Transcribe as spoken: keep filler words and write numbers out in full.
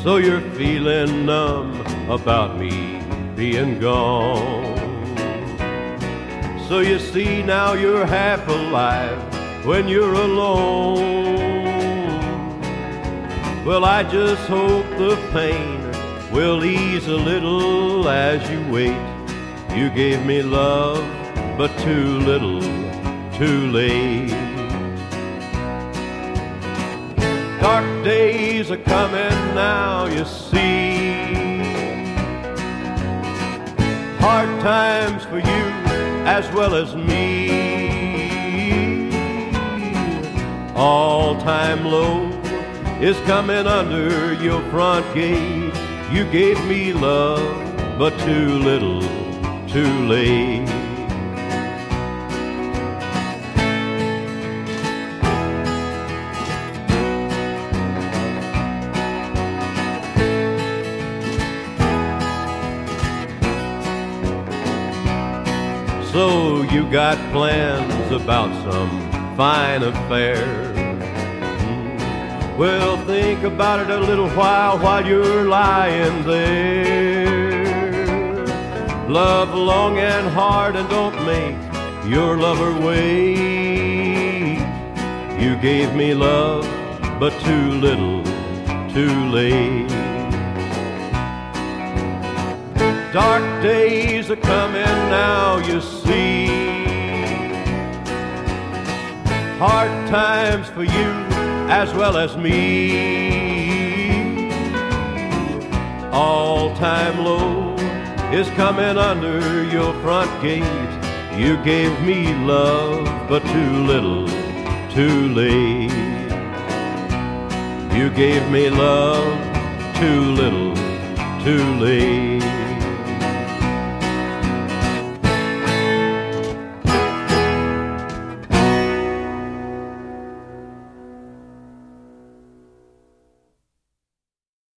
So you're feeling numb about me being gone. So you see now you're half alive when you're alone. Well, I just hope the pain will ease a little as you wait. You gave me love, but too little, too late. Dark days are coming now, you see. Hard times for you as well as me. All-time low is coming under your front gate. You gave me love, but too little, too late. So you got plans about some fine affair. Well, think about it a little while while you're lying there. Love long and hard and don't make your lover wait. You gave me love, but too little, too late. Dark days are coming now, you see. Hard times for you as well as me. All-time low is coming under your front gate. You gave me love, but too little, too late. You gave me love, too little, too late.